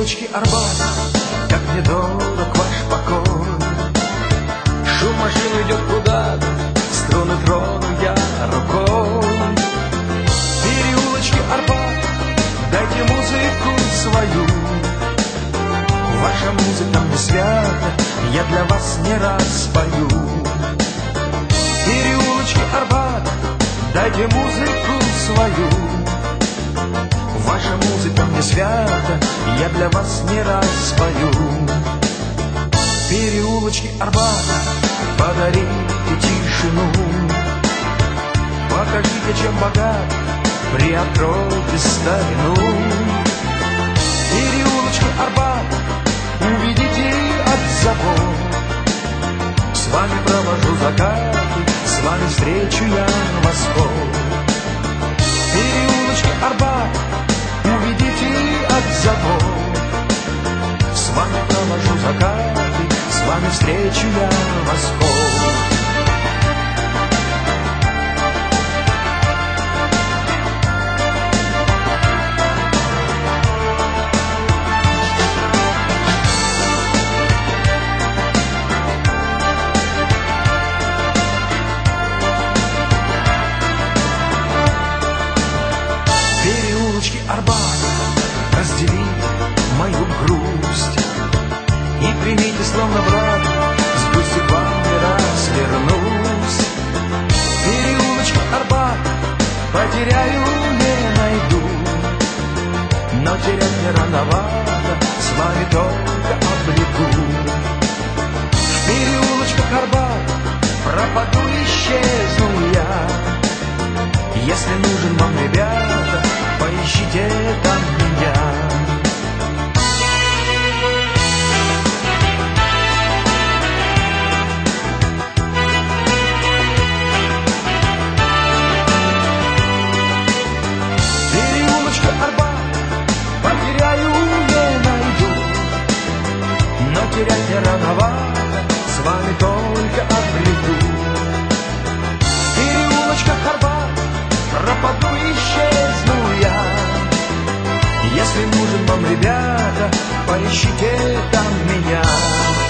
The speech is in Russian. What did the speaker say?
Переулочки Арбата, как мне дорог ваш покой. Шум машин идет куда-то, струны трону я рукой. Переулочки Арбата, дайте музыку свою. Ваша музыка мне свята, я для вас не раз пою. Переулочки Арбата, дайте музыку свою. Ваша музыка мне свята, я для вас не раз пою. Переулочки Арбата, подарите тишину. Покажите, чем богат, приоткройте старину. Переулочки Арбата, уведите от забот. С вами провожу закаты, с вами встречу я восход. Переулочки Арбата, уведите от забот. С вами провожу закаты, с вами встречу я восход. Переулочки Арбата, разделите мою грусть и примите словно брат, с грустью к вам не раз вернусь. Переулочки Арбата, потеряю, не найду, но терять не рановато, с вами только обрету. В переулочках Арбата пропаду, исчезну я. Если нужен вам, ребята, поищите там меня. Переулочка Арбата, потеряю, не найду, но терять не рановато, с вами только обрету. Переулочка Арбата, пропаду, исчезну я. Если нужен вам, ребята, поищите там меня.